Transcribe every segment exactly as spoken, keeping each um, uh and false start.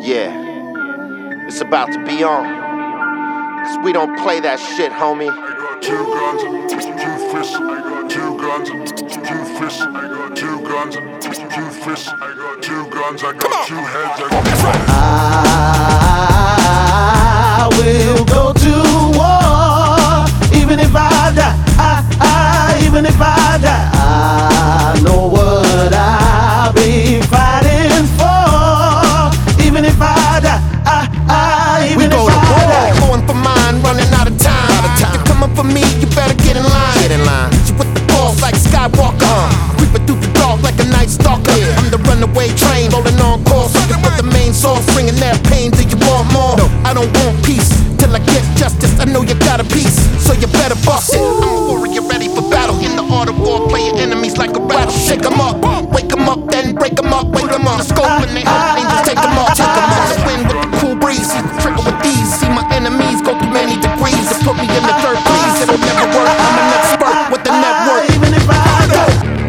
Yeah, it's about to be on. Cause we don't play that shit, homie. I got two guns, two fists. I got two guns, two fists. I got two guns, two fists. I got two guns. I got two heads. I got I will go to war, even if I die. I, I, even if I die, I know what I'll be fighting for. Even if I die, I, I, even we if go to I war, die. going for mine, running out of time. Out of time. You come up for me, you better get in line. Get in line. You with the boss like Skywalker, uh. creeping through the dark like a night stalker. Yeah. I'm the runaway train, rolling on course. Looking for the main source, bringing that pain. Do you want more? No, I don't want peace till I get justice. I know you got a piece, so you better bust it. I'm a warrior ready for battle. In the art of war, play your enemies like a rattle. Shake 'em up, wake 'em up, then break 'em up, wake 'em up. The scope and they hope angels take 'em up, take 'em up. The wind with the cool breeze, see the trigger with these. See my enemies go through many degrees to put me in the third place. It'll never work. I'm an expert with the network. Even if I die.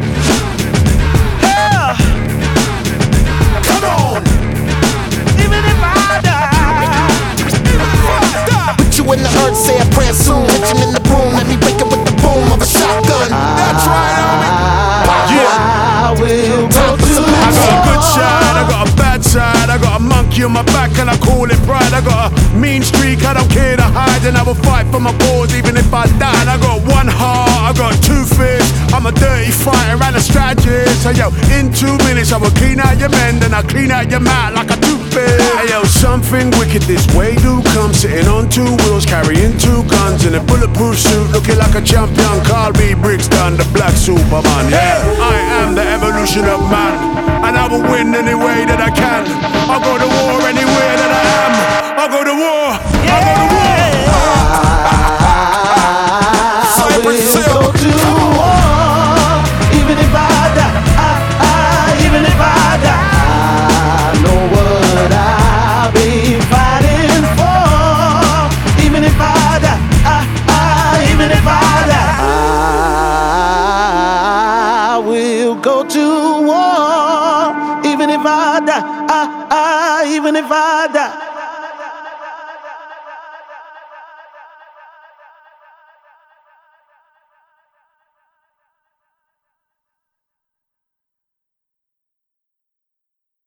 Yeah. Come on. Even if I die. Put you in the earth, say a prayer soon. Hit you in the room, let me break it with the boom of a shotgun. That's right, homie. I will go to I got a good side, I got a bad side. I got a monkey on my back and I call it pride. I got a mean streak, I don't care to hide. And I will fight for my cause even if I die. And I got one heart, I got two fists. I'm a dirty fighter and a strategist. So yo, in two minutes I will clean out your men. Then I clean out your mouth like a toothpick. Hey yo, something wicked this way do come. Sitting on two wheels, carrying two guns. In a bulletproof suit, looking like a champion. Carl B. Brixton, the black Superman. Yeah, I am the evolution of man, and I will win any way that I can. I'll go to war anywhere that I am. I'll go to war. I'll go to war. I will go to war, even if I die. I, I, even if I die, I know what I'll be fighting for. Even if I die, I, I, even if I die, I will go to war. Even if I die, I, I, even if I die.